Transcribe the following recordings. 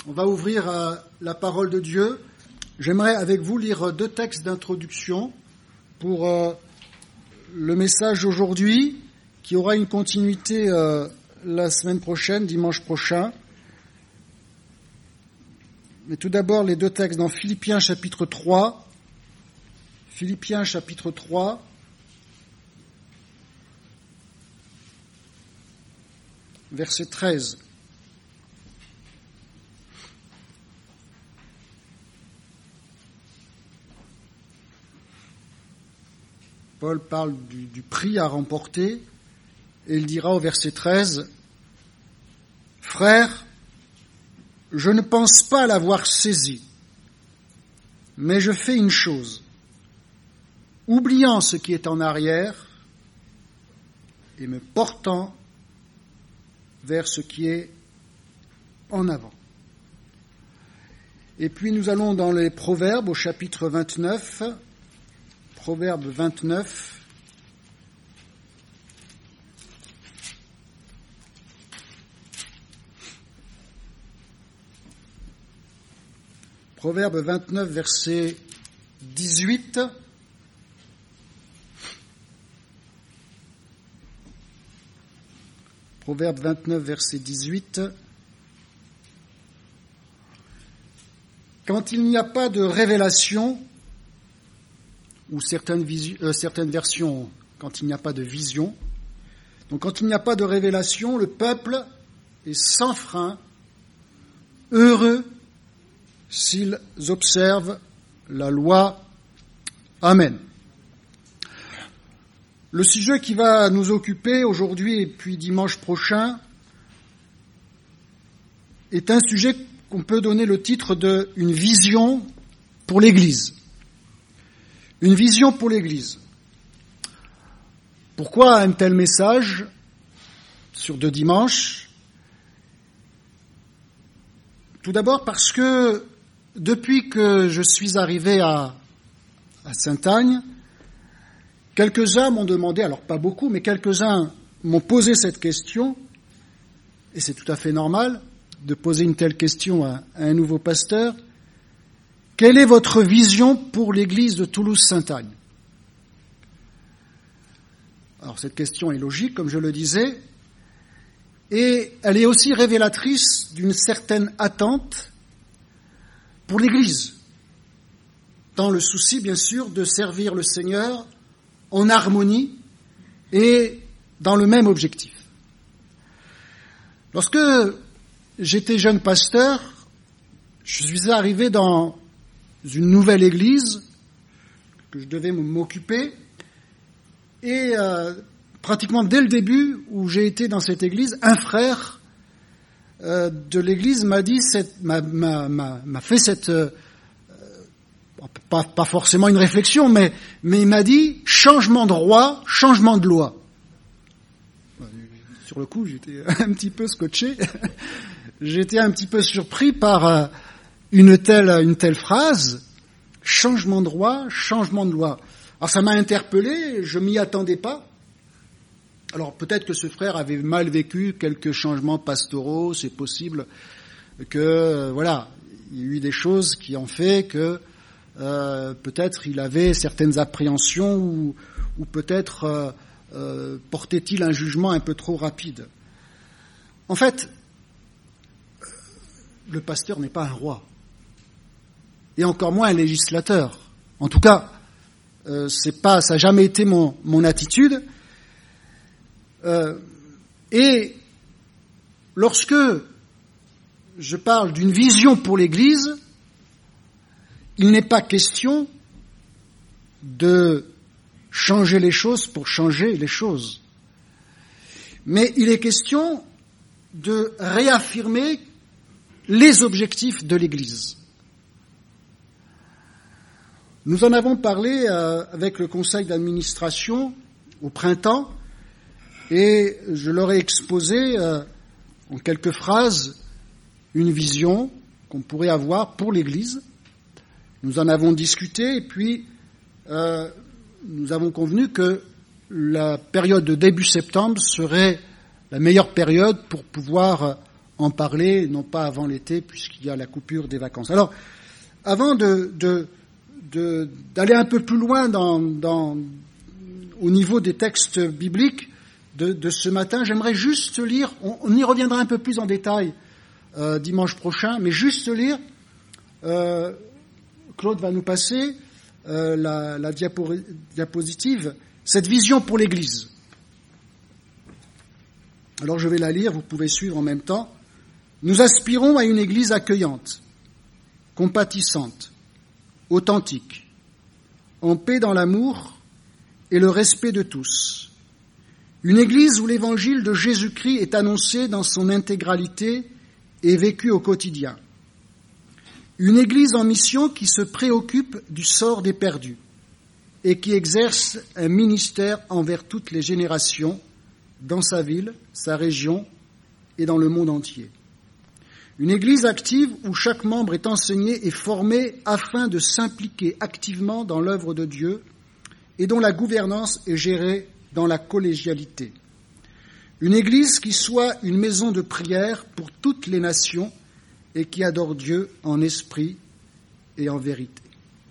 On va ouvrir la parole de Dieu. J'aimerais avec vous lire 2 textes d'introduction pour le message d'aujourd'hui, qui aura une continuité la semaine prochaine, dimanche prochain. Mais tout d'abord, les 2 textes dans Philippiens chapitre 3. Philippiens chapitre 3. Verset 13. Paul parle du prix à remporter, et il dira au verset 13, « Frères, je ne pense pas l'avoir saisi, mais je fais une chose, oubliant ce qui est en arrière et me portant vers ce qui est en avant. » Et puis nous allons dans les Proverbes au chapitre 29, Proverbe 29. Proverbe 29, verset 18. Proverbe 29, verset 18. Quand il n'y a pas de révélation, ou certaines versions, quand il n'y a pas de vision. Donc quand il n'y a pas de révélation, le peuple est sans frein, heureux s'ils observent la loi. Amen. Le sujet qui va nous occuper aujourd'hui et puis dimanche prochain est un sujet qu'on peut donner le titre de « Une vision pour l'Église ». Une vision pour l'Église. Pourquoi un tel message sur 2 dimanches ? Tout d'abord parce que depuis que je suis arrivé à Sainte-Agne, quelques-uns m'ont demandé, alors pas beaucoup, mais quelques-uns m'ont posé cette question, et c'est tout à fait normal de poser une telle question à un nouveau pasteur. Quelle est votre vision pour l'église de Toulouse-Sainte-Agne ? Alors cette question est logique, comme je le disais, et elle est aussi révélatrice d'une certaine attente pour l'église, dans le souci, bien sûr, de servir le Seigneur en harmonie et dans le même objectif. Lorsque j'étais jeune pasteur, je suis arrivé dans une nouvelle église que je devais m'occuper, et pratiquement dès le début où j'ai été dans cette église, un frère de l'église m'a fait cette pas forcément une réflexion, mais il m'a dit changement de roi, changement de loi. Sur le coup, j'étais un petit peu scotché, j'étais un petit peu surpris par une telle phrase, changement de roi, changement de loi. Alors ça m'a interpellé, je m'y attendais pas. Alors peut-être que ce frère avait mal vécu quelques changements pastoraux, c'est possible que, il y a eu des choses qui ont fait que peut-être il avait certaines appréhensions ou peut-être portait-il un jugement un peu trop rapide. En fait, le pasteur n'est pas un roi. Et encore moins un législateur. En tout cas, ça n'a jamais été mon attitude. Et lorsque je parle d'une vision pour l'Église, il n'est pas question de changer les choses pour changer les choses. Mais il est question de réaffirmer les objectifs de l'Église. Nous en avons parlé avec le conseil d'administration au printemps, et je leur ai exposé en quelques phrases une vision qu'on pourrait avoir pour l'Église. Nous en avons discuté, et puis nous avons convenu que la période de début septembre serait la meilleure période pour pouvoir en parler, non pas avant l'été, puisqu'il y a la coupure des vacances. Alors, avant d'aller un peu plus loin au niveau des textes bibliques de ce matin, j'aimerais juste lire, on y reviendra un peu plus en détail dimanche prochain, mais juste lire, Claude va nous passer la diapositive, cette vision pour l'Église. Alors je vais la lire, vous pouvez suivre en même temps. Nous aspirons à une Église accueillante, compatissante, authentique, en paix dans l'amour et le respect de tous. Une Église où l'Évangile de Jésus-Christ est annoncé dans son intégralité et vécu au quotidien. Une Église en mission qui se préoccupe du sort des perdus et qui exerce un ministère envers toutes les générations dans sa ville, sa région et dans le monde entier. Une Église active où chaque membre est enseigné et formé afin de s'impliquer activement dans l'œuvre de Dieu et dont la gouvernance est gérée dans la collégialité. Une Église qui soit une maison de prière pour toutes les nations et qui adore Dieu en esprit et en vérité.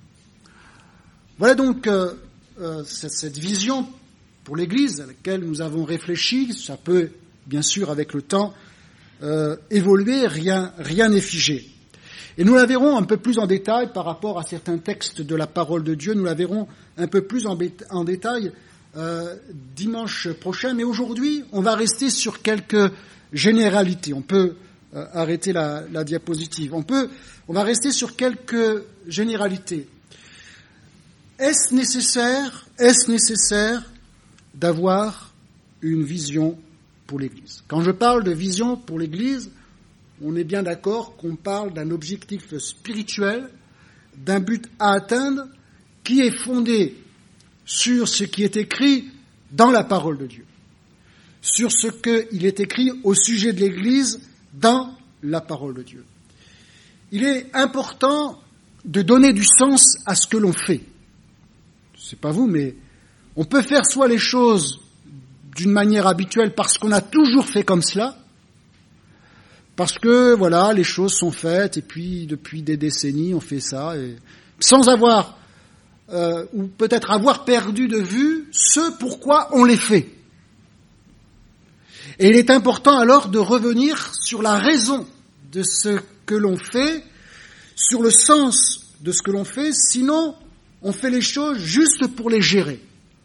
Voilà donc cette vision pour l'Église à laquelle nous avons réfléchi. Ça peut, bien sûr, avec le temps, évoluer, rien n'est figé. Et nous la verrons un peu plus en détail par rapport à certains textes de la parole de Dieu. Nous la verrons un peu plus en détail dimanche prochain. Mais aujourd'hui, on va rester sur quelques généralités. On peut arrêter la diapositive. On va rester sur quelques généralités. Est-ce nécessaire d'avoir une vision pour l'Église? Quand je parle de vision pour l'Église, on est bien d'accord qu'on parle d'un objectif spirituel, d'un but à atteindre qui est fondé sur ce qui est écrit dans la parole de Dieu, sur ce qu'il est écrit au sujet de l'Église dans la parole de Dieu. Il est important de donner du sens à ce que l'on fait. C'est pas vous, mais on peut faire soit les choses d'une manière habituelle parce qu'on a toujours fait comme cela, parce que voilà, les choses sont faites et puis depuis des décennies on fait ça, et sans avoir ou peut-être avoir perdu de vue ce pourquoi on les fait. Et il est important alors de revenir sur la raison de ce que l'on fait, sur le sens de ce que l'on fait, sinon on fait les choses juste pour les gérer.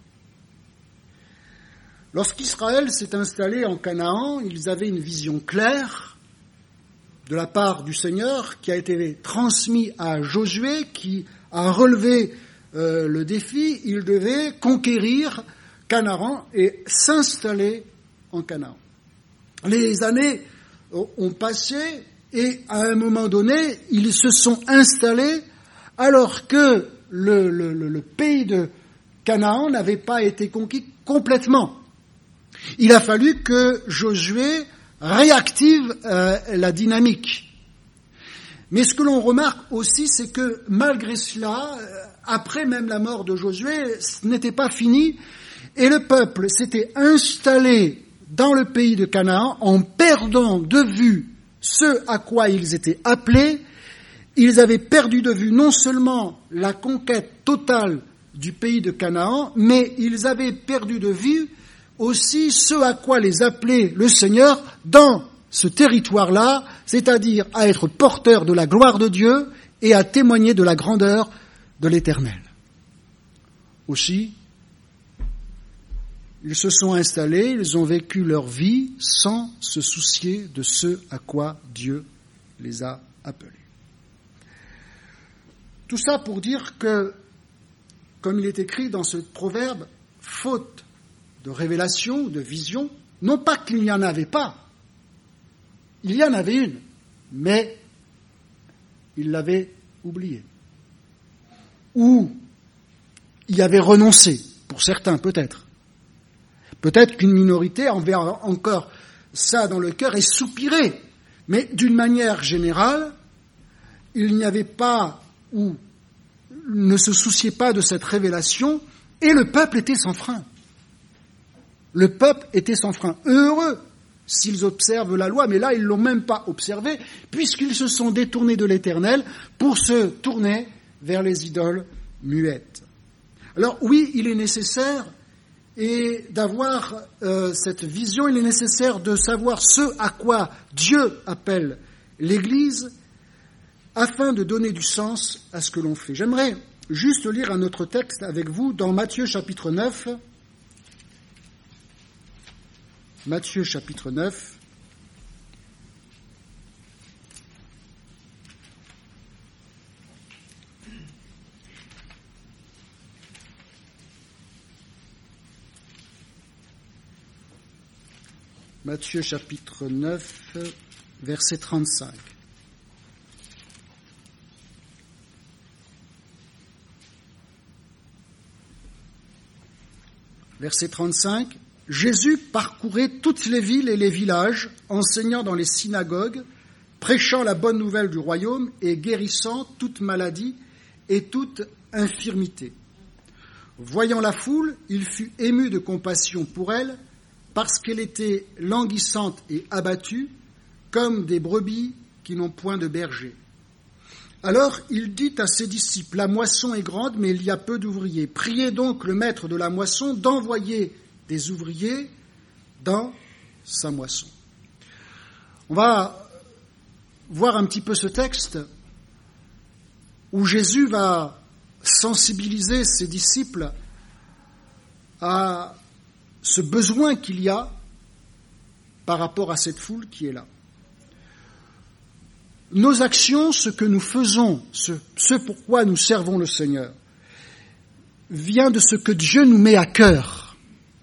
Lorsqu'Israël s'est installé en Canaan, ils avaient une vision claire de la part du Seigneur qui a été transmise à Josué, qui a relevé le défi. Il devait conquérir Canaan et s'installer en Canaan. Les années ont passé et à un moment donné, ils se sont installés alors que le pays de Canaan n'avait pas été conquis complètement. Il a fallu que Josué réactive la dynamique. Mais ce que l'on remarque aussi, c'est que malgré cela, après même la mort de Josué, ce n'était pas fini, et le peuple s'était installé dans le pays de Canaan en perdant de vue ce à quoi ils étaient appelés. Ils avaient perdu de vue non seulement la conquête totale du pays de Canaan, mais ils avaient perdu de vue aussi ce à quoi les appelait le Seigneur dans ce territoire-là, c'est-à-dire à être porteurs de la gloire de Dieu et à témoigner de la grandeur de l'Éternel. Aussi, ils se sont installés, ils ont vécu leur vie sans se soucier de ce à quoi Dieu les a appelés. Tout ça pour dire que, comme il est écrit dans ce proverbe, faute de révélation, de vision, non pas qu'il n'y en avait pas, il y en avait une, mais il l'avait oubliée. Ou il y avait renoncé, pour certains peut-être. Peut-être qu'une minorité avait encore ça dans le cœur et soupirait, mais d'une manière générale, il n'y avait pas ou ne se souciait pas de cette révélation et le peuple était sans frein. Le peuple était sans frein. Heureux s'ils observent la loi. Mais là, ils ne l'ont même pas observé, puisqu'ils se sont détournés de l'Éternel pour se tourner vers les idoles muettes. Alors oui, il est nécessaire d'avoir cette vision, il est nécessaire de savoir ce à quoi Dieu appelle l'Église, afin de donner du sens à ce que l'on fait. J'aimerais juste lire un autre texte avec vous dans Matthieu chapitre 9. Matthieu chapitre 9. Matthieu chapitre 9, verset 35. Verset 35, Jésus parcourait toutes les villes et les villages, enseignant dans les synagogues, prêchant la bonne nouvelle du royaume et guérissant toute maladie et toute infirmité. Voyant la foule, il fut ému de compassion pour elle, parce qu'elle était languissante et abattue, comme des brebis qui n'ont point de berger. Alors il dit à ses disciples, la moisson est grande, mais il y a peu d'ouvriers. Priez donc le maître de la moisson d'envoyer des ouvriers dans sa moisson. On va voir un petit peu ce texte où Jésus va sensibiliser ses disciples à ce besoin qu'il y a par rapport à cette foule qui est là. Nos actions, ce que nous faisons, ce pourquoi nous servons le Seigneur, vient de ce que Dieu nous met à cœur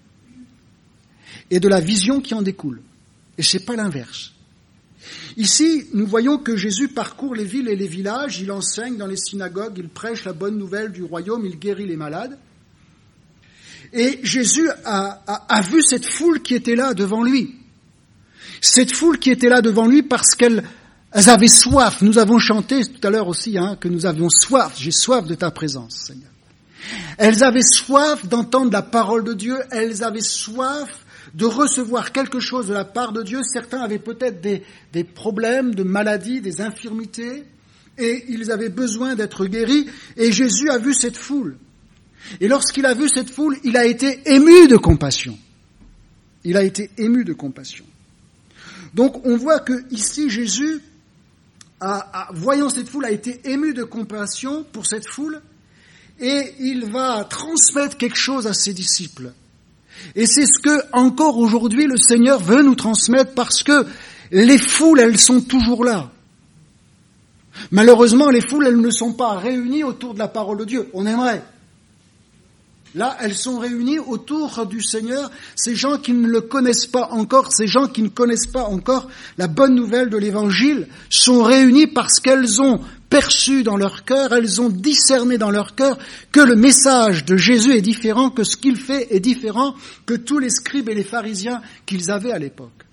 et de la vision qui en découle. Et c'est pas l'inverse. Ici, nous voyons que Jésus parcourt les villes et les villages, il enseigne dans les synagogues, il prêche la bonne nouvelle du royaume, il guérit les malades. Et Jésus a vu cette foule qui était là devant lui. Cette foule qui était là devant lui parce qu'elles avaient soif. Nous avons chanté tout à l'heure aussi que nous avions soif. J'ai soif de ta présence, Seigneur. Elles avaient soif d'entendre la parole de Dieu. Elles avaient soif de recevoir quelque chose de la part de Dieu. Certains avaient peut-être des problèmes de maladies, des infirmités, et ils avaient besoin d'être guéris. Et Jésus a vu cette foule. Et lorsqu'il a vu cette foule, il a été ému de compassion. Il a été ému de compassion. Donc on voit que ici Jésus, voyant cette foule, a été ému de compassion pour cette foule, et il va transmettre quelque chose à ses disciples. Et c'est ce que encore aujourd'hui le Seigneur veut nous transmettre, parce que les foules, elles sont toujours là. Malheureusement, les foules, elles ne sont pas réunies autour de la parole de Dieu. On aimerait. Là, elles sont réunies autour du Seigneur, ces gens qui ne le connaissent pas encore, ces gens qui ne connaissent pas encore la bonne nouvelle de l'Évangile, sont réunis parce qu'elles ont perçu dans leur cœur, elles ont discerné dans leur cœur que le message de Jésus est différent, que ce qu'il fait est différent que tous les scribes et les pharisiens qu'ils avaient à l'époque.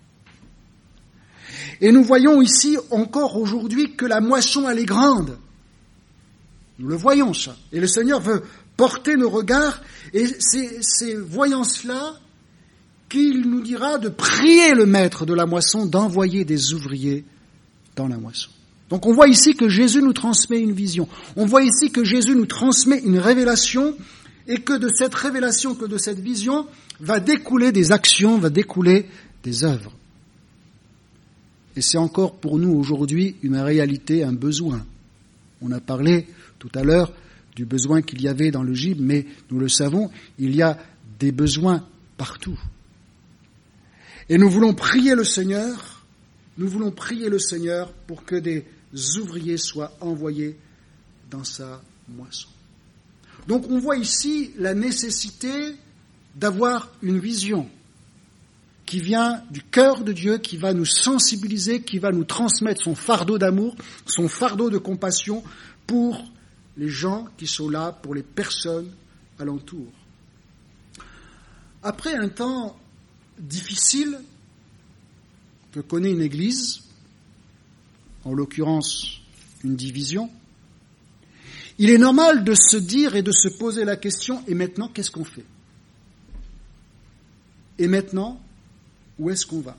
Et nous voyons ici encore aujourd'hui que la moisson, elle est grande. Nous le voyons ça. Et le Seigneur veut porter nos regards, et c'est voyant cela qu'il nous dira de prier le maître de la moisson d'envoyer des ouvriers dans la moisson. Donc on voit ici que Jésus nous transmet une vision. On voit ici que Jésus nous transmet une révélation, et que de cette révélation, que de cette vision, va découler des actions, va découler des œuvres. Et c'est encore pour nous aujourd'hui une réalité, un besoin. On a parlé tout à l'heure du besoin qu'il y avait dans le gibes, mais nous le savons, il y a des besoins partout. Et nous voulons prier le Seigneur pour que des ouvriers soient envoyés dans sa moisson. Donc on voit ici la nécessité d'avoir une vision qui vient du cœur de Dieu, qui va nous sensibiliser, qui va nous transmettre son fardeau d'amour, son fardeau de compassion pour les gens qui sont là, pour les personnes alentour. Après un temps difficile que connaît une Église, en l'occurrence une division, il est normal de se dire et de se poser la question, et maintenant, qu'est-ce qu'on fait ? Et maintenant, où est-ce qu'on va ?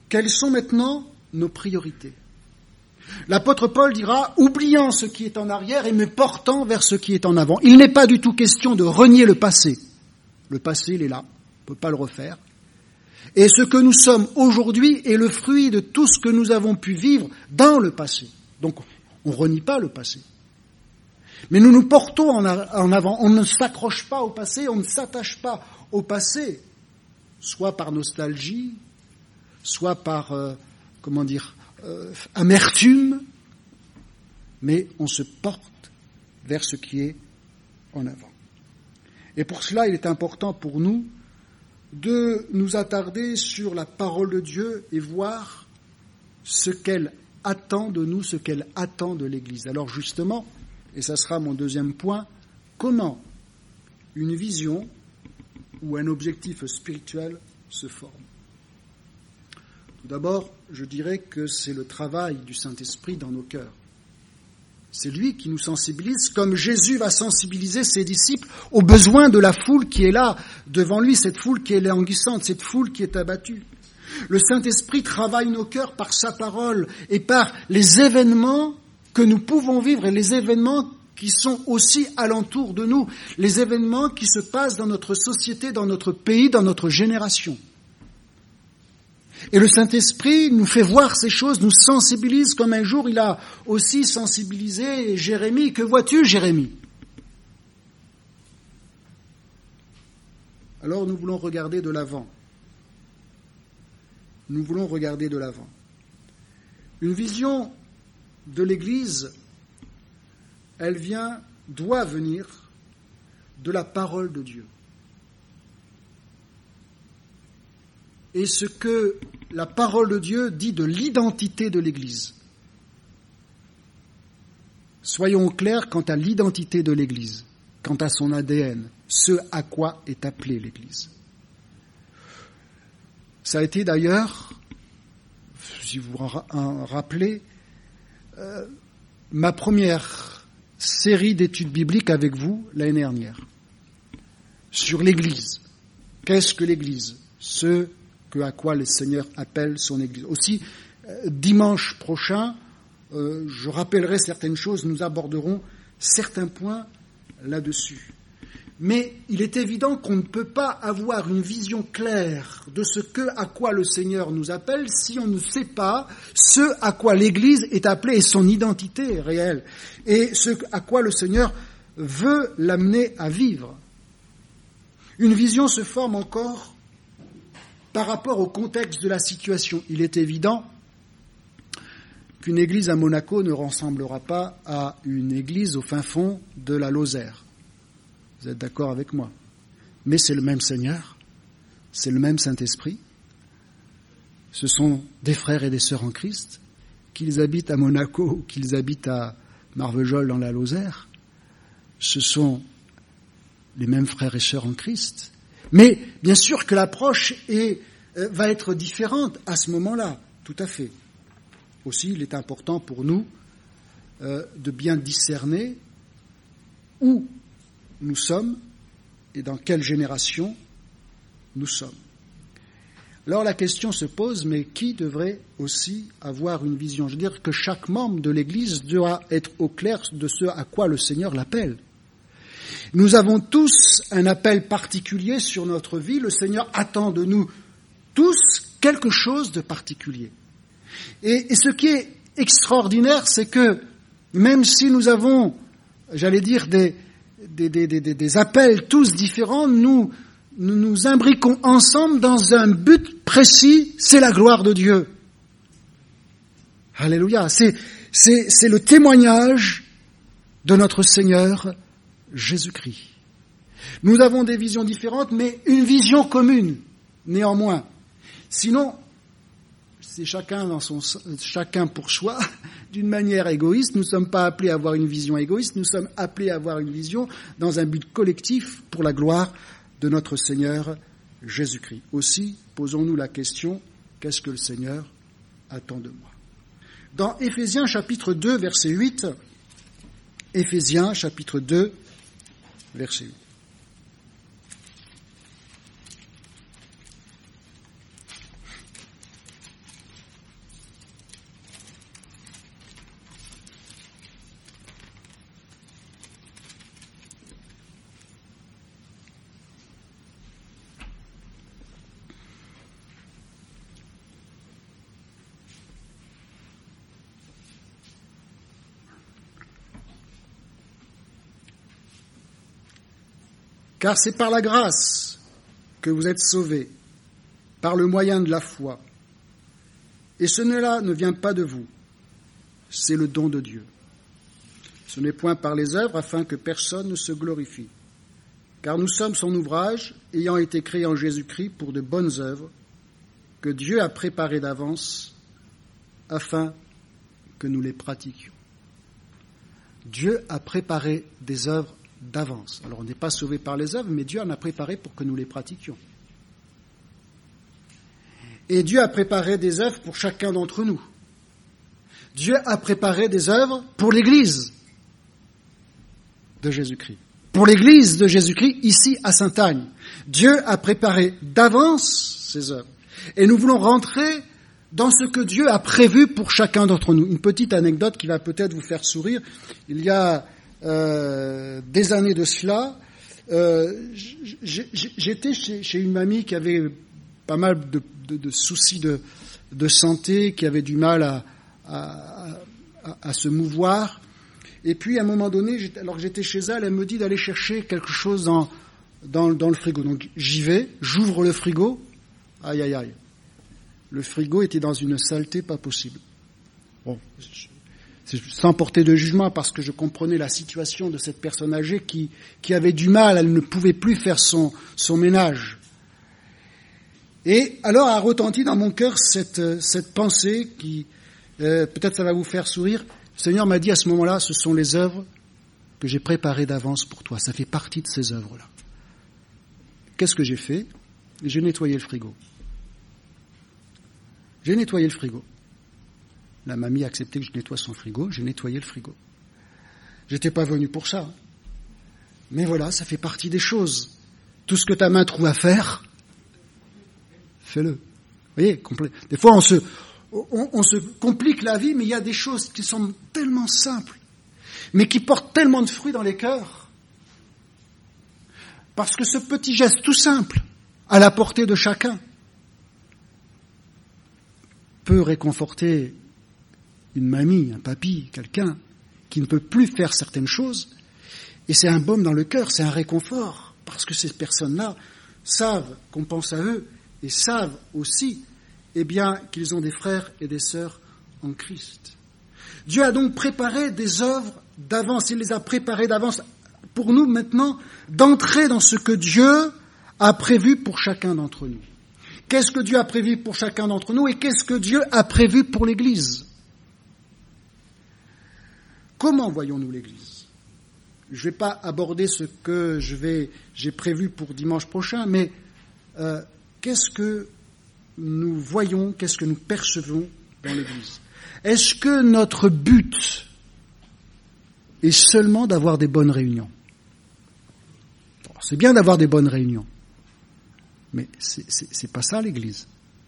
quelles sont maintenant nos priorités? L'apôtre Paul dira, oubliant ce qui est en arrière et me portant vers ce qui est en avant. Il n'est pas du tout question de renier le passé. Le passé, il est là, on ne peut pas le refaire. Et ce que nous sommes aujourd'hui est le fruit de tout ce que nous avons pu vivre dans le passé. Donc, on ne renie pas le passé. Mais nous nous portons en avant. On ne s'accroche pas au passé, on ne s'attache pas au passé, soit par nostalgie, soit par, amertume, mais on se porte vers ce qui est en avant. Et pour cela, il est important pour nous de nous attarder sur la parole de Dieu et voir ce qu'elle attend de nous, ce qu'elle attend de l'Église. Alors justement, et ça sera mon deuxième point, comment une vision ou un objectif spirituel se forme. Tout d'abord, je dirais que c'est le travail du Saint-Esprit dans nos cœurs. C'est lui qui nous sensibilise, comme Jésus va sensibiliser ses disciples aux besoins de la foule qui est là devant lui, cette foule qui est languissante, cette foule qui est abattue. Le Saint-Esprit travaille nos cœurs par sa parole et par les événements que nous pouvons vivre et les événements qui sont aussi alentour de nous, les événements qui se passent dans notre société, dans notre pays, dans notre génération. Et le Saint-Esprit nous fait voir ces choses, nous sensibilise, comme un jour il a aussi sensibilisé Jérémie. Que vois-tu, Jérémie? Alors nous voulons regarder de l'avant. Nous voulons regarder de l'avant. Une vision de l'Église, elle doit venir de la parole de Dieu. Et ce que la parole de Dieu dit de l'identité de l'Église. Soyons clairs quant à l'identité de l'Église, quant à son ADN, ce à quoi est appelée l'Église. Ça a été d'ailleurs, si vous vous en rappelez, ma première série d'études bibliques avec vous l'année dernière, sur l'Église. Qu'est-ce que l'Église? À quoi le Seigneur appelle son Église. Aussi, dimanche prochain, je rappellerai certaines choses, nous aborderons certains points là-dessus. Mais il est évident qu'on ne peut pas avoir une vision claire de à quoi le Seigneur nous appelle si on ne sait pas ce à quoi l'Église est appelée et son identité réelle, et ce à quoi le Seigneur veut l'amener à vivre. Une vision se forme encore par rapport au contexte de la situation. Il est évident qu'une église à Monaco ne ressemblera pas à une église au fin fond de la Lozère. Vous êtes d'accord avec moi? Mais c'est le même Seigneur, c'est le même Saint-Esprit. Ce sont des frères et des sœurs en Christ, qu'ils habitent à Monaco ou qu'ils habitent à Marvejols dans la Lozère. Ce sont les mêmes frères et sœurs en Christ. Mais bien sûr que l'approche va être différente à ce moment-là, tout à fait. Aussi, il est important pour nous de bien discerner où nous sommes et dans quelle génération nous sommes. Alors la question se pose, mais qui devrait aussi avoir une vision? Je veux dire que chaque membre de l'Église doit être au clair de ce à quoi le Seigneur l'appelle. Nous avons tous un appel particulier sur notre vie. Le Seigneur attend de nous tous quelque chose de particulier. Et ce qui est extraordinaire, c'est que même si nous avons, j'allais dire, des appels tous différents, nous nous imbriquons ensemble dans un but précis, c'est la gloire de Dieu. Alléluia. C'est le témoignage de notre Seigneur Jésus-Christ. Nous avons des visions différentes, mais une vision commune, néanmoins. Sinon, c'est chacun pour soi, d'une manière égoïste. Nous ne sommes pas appelés à avoir une vision égoïste, nous sommes appelés à avoir une vision dans un but collectif pour la gloire de notre Seigneur Jésus-Christ. Aussi, posons-nous la question, qu'est-ce que le Seigneur attend de moi? Dans Éphésiens chapitre 2, verset 8, Éphésiens chapitre 2, verset 8. Car c'est par la grâce que vous êtes sauvés, par le moyen de la foi. Et cela ne vient pas de vous, c'est le don de Dieu. Ce n'est point par les œuvres afin que personne ne se glorifie. Car nous sommes son ouvrage, ayant été créés en Jésus-Christ pour de bonnes œuvres, que Dieu a préparées d'avance afin que nous les pratiquions. Dieu a préparé des œuvres d'avance. Alors on n'est pas sauvé par les œuvres, mais Dieu en a préparé pour que nous les pratiquions. Et Dieu a préparé des œuvres pour chacun d'entre nous. Dieu a préparé des œuvres pour l'Église de Jésus-Christ. Pour l'Église de Jésus-Christ, ici à Sainte-Agne. Dieu a préparé d'avance ces œuvres. Et nous voulons rentrer dans ce que Dieu a prévu pour chacun d'entre nous. Une petite anecdote qui va peut-être vous faire sourire. Il y a des années de cela, j'étais chez une mamie qui avait pas mal de soucis de santé, qui avait du mal à se mouvoir. Et puis, à un moment donné, alors que j'étais chez elle, elle me dit d'aller chercher quelque chose dans le frigo. Donc, j'y vais, j'ouvre le frigo. Aïe, aïe, aïe. Le frigo était dans une saleté pas possible. Bon, sans porter de jugement, parce que je comprenais la situation de cette personne âgée qui avait du mal, elle ne pouvait plus faire son ménage. Et alors a retenti dans mon cœur cette pensée qui, peut-être ça va vous faire sourire. Le Seigneur m'a dit à ce moment-là, ce sont les œuvres que j'ai préparées d'avance pour toi. Ça fait partie de ces œuvres-là. Qu'est-ce que j'ai fait? J'ai nettoyé le frigo. J'ai nettoyé le frigo. La mamie a accepté que je nettoie son frigo, j'ai nettoyé le frigo. J'étais pas venu pour ça. Mais voilà, ça fait partie des choses. Tout ce que ta main trouve à faire, fais-le. Vous voyez, des fois on se complique la vie, mais il y a des choses qui sont tellement simples, mais qui portent tellement de fruits dans les cœurs. Parce que ce petit geste tout simple, à la portée de chacun, peut réconforter une mamie, un papy, quelqu'un qui ne peut plus faire certaines choses, et c'est un baume dans le cœur, c'est un réconfort, parce que ces personnes-là savent qu'on pense à eux, et savent aussi, eh bien, qu'ils ont des frères et des sœurs en Christ. Dieu a donc préparé des œuvres d'avance, il les a préparées d'avance pour nous maintenant d'entrer dans ce que Dieu a prévu pour chacun d'entre nous. Qu'est-ce que Dieu a prévu pour chacun d'entre nous et qu'est-ce que Dieu a prévu pour l'Église? Comment voyons-nous l'Église? Je ne vais pas aborder ce que j'ai prévu pour dimanche prochain, mais qu'est-ce que nous voyons, qu'est-ce que nous percevons dans l'Église? Est-ce que notre but est seulement d'avoir des bonnes réunions? Bon, c'est bien d'avoir des bonnes réunions, mais c'est pas ça l'Église.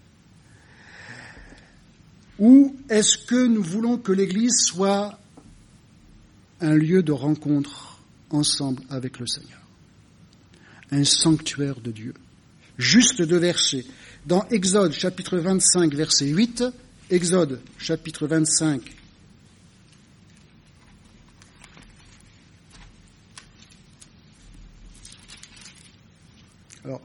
Ou est-ce que nous voulons que l'Église soit un lieu de rencontre ensemble avec le Seigneur, un sanctuaire de Dieu? Juste 2 versets. Dans Exode chapitre 25, verset 8, Exode chapitre 25, alors,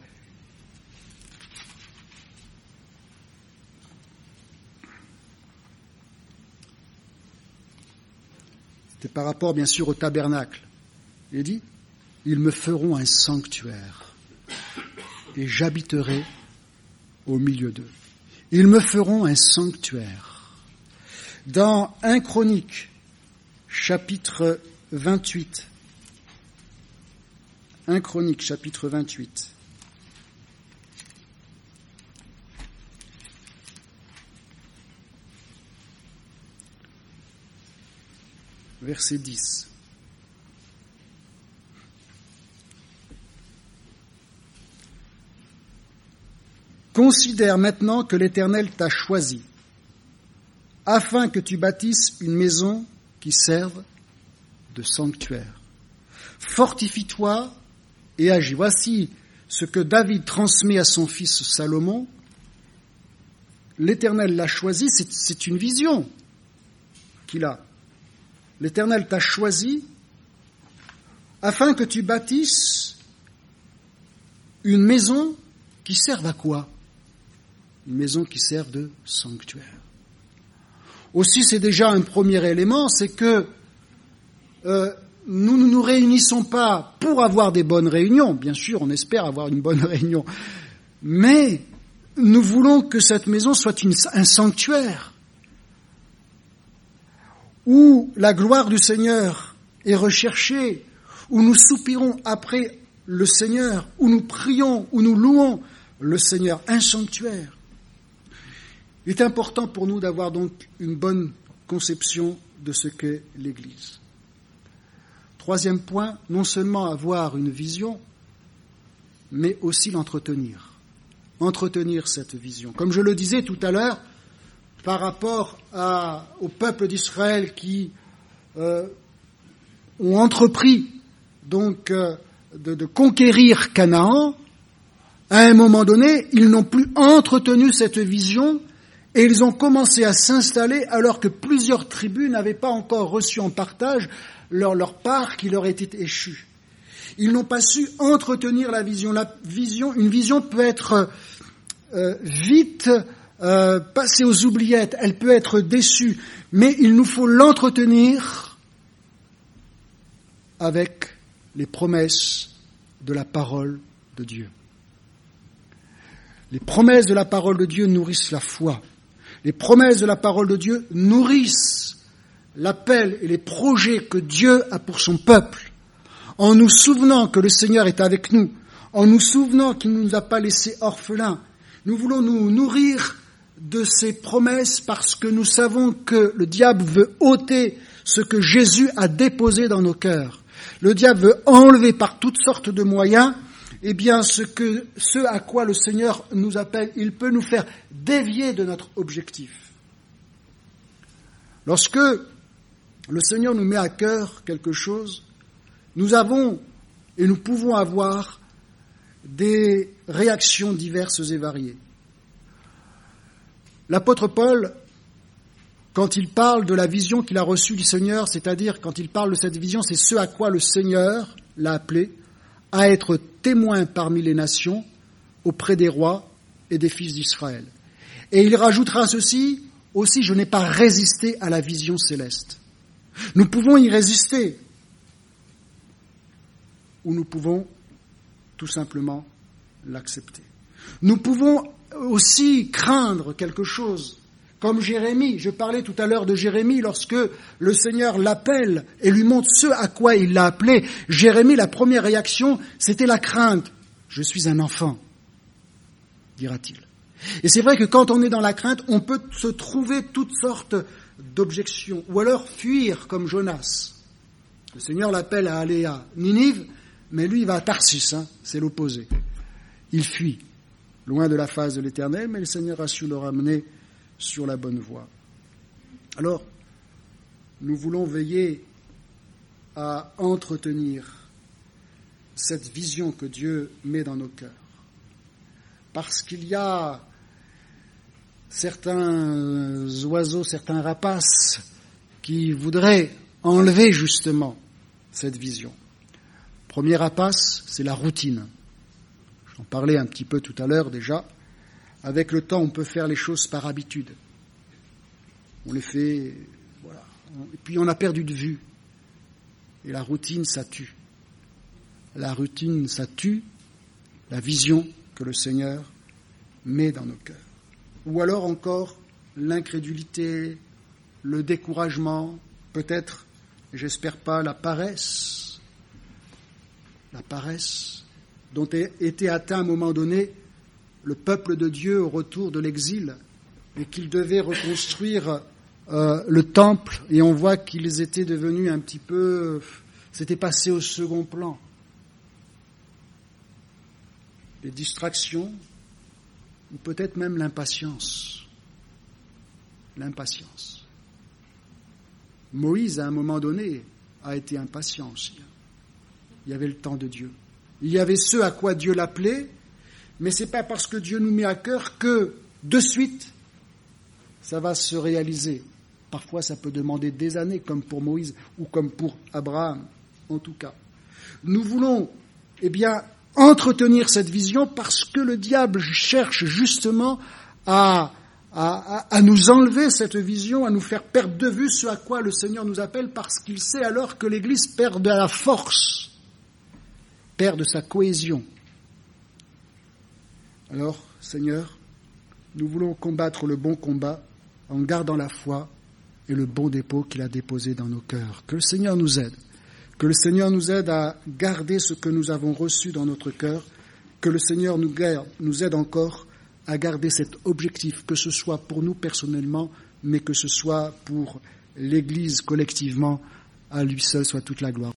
c'était par rapport bien sûr au tabernacle. Il dit, ils me feront un sanctuaire et j'habiterai au milieu d'eux. Ils me feront un sanctuaire. Dans 1 Chronique, chapitre 28, 1 Chronique, chapitre 28, verset 10. Considère maintenant que l'Éternel t'a choisi, afin que tu bâtisses une maison qui serve de sanctuaire. Fortifie-toi et agis. Voici ce que David transmet à son fils Salomon. L'Éternel l'a choisi, c'est une vision qu'il a. L'Éternel t'a choisi afin que tu bâtisses une maison qui serve à quoi? Une maison qui sert de sanctuaire. Aussi, c'est déjà un premier élément, c'est que nous ne nous réunissons pas pour avoir des bonnes réunions. Bien sûr, on espère avoir une bonne réunion. Mais nous voulons que cette maison soit un sanctuaire où la gloire du Seigneur est recherchée, où nous soupirons après le Seigneur, où nous prions, où nous louons le Seigneur, un sanctuaire. Il est important pour nous d'avoir donc une bonne conception de ce qu'est l'Église. Troisième point, non seulement avoir une vision, mais aussi l'entretenir. Entretenir cette vision. Comme je le disais tout à l'heure, par rapport au peuple d'Israël qui ont entrepris donc de conquérir Canaan, à un moment donné, ils n'ont plus entretenu cette vision et ils ont commencé à s'installer alors que plusieurs tribus n'avaient pas encore reçu en partage leur part qui leur était échue. Ils n'ont pas su entretenir la vision. Une vision peut être vite passée aux oubliettes, elle peut être déçue, mais il nous faut l'entretenir avec les promesses de la parole de Dieu. Les promesses de la parole de Dieu nourrissent la foi. Les promesses de la parole de Dieu nourrissent l'appel et les projets que Dieu a pour son peuple. En nous souvenant que le Seigneur est avec nous, en nous souvenant qu'il ne nous a pas laissés orphelins, nous voulons nous nourrir de ces promesses parce que nous savons que le diable veut ôter ce que Jésus a déposé dans nos cœurs. Le diable veut enlever par toutes sortes de moyens, eh bien, ce à quoi le Seigneur nous appelle, il peut nous faire dévier de notre objectif. Lorsque le Seigneur nous met à cœur quelque chose, nous avons et nous pouvons avoir des réactions diverses et variées. L'apôtre Paul, quand il parle de la vision qu'il a reçue du Seigneur, c'est-à-dire quand il parle de cette vision, c'est ce à quoi le Seigneur l'a appelé, à être témoin parmi les nations, auprès des rois et des fils d'Israël. Et il rajoutera ceci, aussi je n'ai pas résisté à la vision céleste. Nous pouvons y résister, ou nous pouvons tout simplement l'accepter. Nous pouvons aussi craindre quelque chose, comme Jérémie. Je parlais tout à l'heure de Jérémie lorsque le Seigneur l'appelle et lui montre ce à quoi il l'a appelé. Jérémie, la première réaction, c'était la crainte. « Je suis un enfant », dira-t-il. Et c'est vrai que quand on est dans la crainte, on peut se trouver toutes sortes d'objections, ou alors fuir comme Jonas. Le Seigneur l'appelle à aller à Ninive, mais lui il va à Tarsis, c'est l'opposé. Il fuit, loin de la face de l'Éternel, mais le Seigneur a su le ramener sur la bonne voie. Alors, nous voulons veiller à entretenir cette vision que Dieu met dans nos cœurs. Parce qu'il y a certains oiseaux, certains rapaces qui voudraient enlever justement cette vision. Premier rapace, c'est la routine. J'en parlais un petit peu tout à l'heure déjà. Avec le temps, on peut faire les choses par habitude. On les fait, voilà. Et puis on a perdu de vue. Et la routine, ça tue. La routine, ça tue la vision que le Seigneur met dans nos cœurs. Ou alors encore l'incrédulité, le découragement, peut-être, j'espère pas, la paresse dont était atteint à un moment donné le peuple de Dieu au retour de l'exil et qu'il devait reconstruire le temple, et on voit qu'ils étaient devenus un petit peu, c'était passé au second plan. Les distractions, ou peut-être même l'impatience. L'impatience. Moïse, à un moment donné, a été impatient aussi. Il y avait le temps de Dieu. Il y avait ce à quoi Dieu l'appelait, mais c'est pas parce que Dieu nous met à cœur que, de suite, ça va se réaliser. Parfois, ça peut demander des années, comme pour Moïse, ou comme pour Abraham, en tout cas. Nous voulons, entretenir cette vision parce que le diable cherche justement à nous enlever cette vision, à nous faire perdre de vue ce à quoi le Seigneur nous appelle, parce qu'il sait alors que l'Église perd de la force, perd de sa cohésion. Alors, Seigneur, nous voulons combattre le bon combat en gardant la foi et le bon dépôt qu'il a déposé dans nos cœurs. Que le Seigneur nous aide. Que le Seigneur nous aide à garder ce que nous avons reçu dans notre cœur. Que le Seigneur nous aide encore à garder cet objectif, que ce soit pour nous personnellement, mais que ce soit pour l'Église collectivement. À lui seul soit toute la gloire.